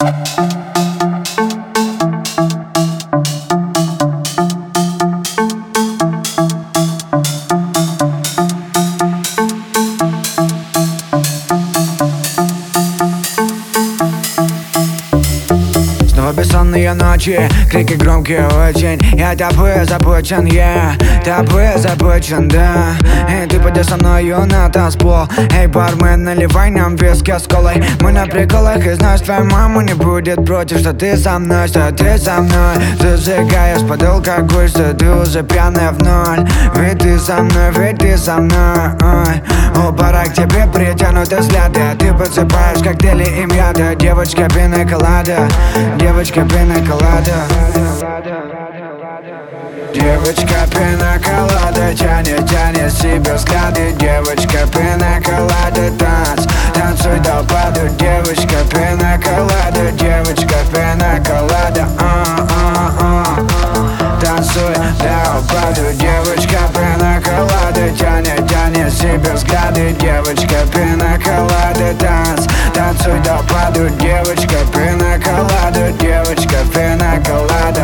Бессонные ночи, крики громкие очень. Я тобой озабочен, я тобой озабочен, да. Эй, ты пойди со мною на танцпол. Эй, бармен, наливай нам виски с колой. Мы на приколах, и знаешь, твоя мама не будет против, что ты со мной, что ты со мной. Зажигаешь под алкоголь, что ты уже пьяная в ноль. Ведь ты со мной, ведь ты со мной. Ой, о, пора к тебе притянуты взгляды. Ты подсыпаешь коктейли им яда. Девочка пина-колада, девочка пина-колада. Девочка пина-колада, тянет, тянет себе взгляды. Девочка пина-колада, танцуй до упаду. Девочка пина-колада, девочка пина-колада, танцуй до упаду. Девочка пина-колада, тянет, тянет себе взгляды. Девочка пина-колада, танцуй до упаду. Девочка пина-колада, девочка пина-колада,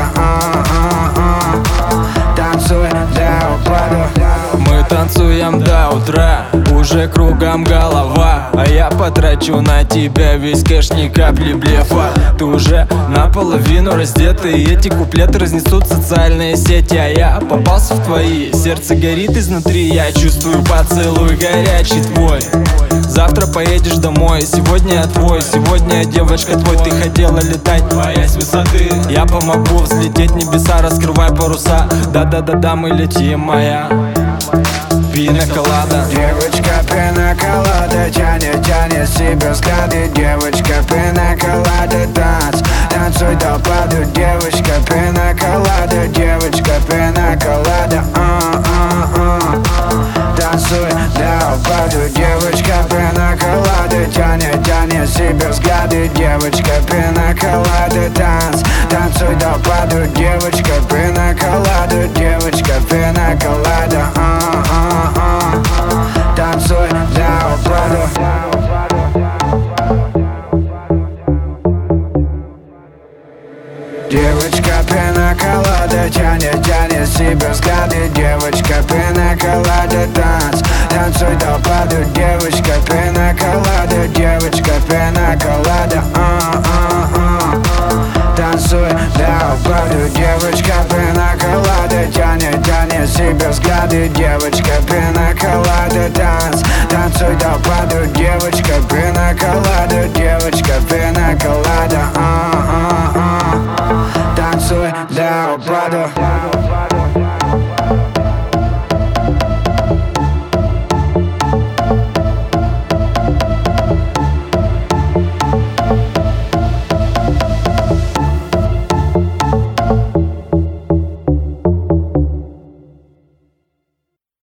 танцуй до упаду. Мы танцуем до утра, уже кругом голова. А я потрачу на тебя весь кэш, ни капли блефа. Ты уже наполовину раздета, и эти куплеты разнесут социальные сети. А я попался в твои, сердце горит изнутри. Я чувствую поцелуй горячий твой. Завтра поедешь домой, сегодня я твой. Сегодня я девочка твой, ты хотела летать, боясь высоты. Я помогу взлететь в небеса, раскрывай паруса. Да-да-да-да, мы летим, моя пина-колада. Девочка пина-колада, тянет, тянет себе взгляды. Девочка пина-колада, танцуй до упаду. Девочка пина-колада, девочка пина-колада, танцуй до упаду. Девочка пина-колада, тянет, тянет себе взгляды. Девочка пина-колада, танцуй до упаду. Девочка пина-колада, девочка пина-колада, танцуй до упаду. Девочка пина-колада, тянет, тянет себе взгляды. Девочка пина-колада, танцуй до упаду. Девочка пина-колада, девочка пина-колада, танцуй до упаду. Девочка пина-колада, тянет, тянет себе взгляды. Девочка пина-колада, танцуй до упаду. Девочка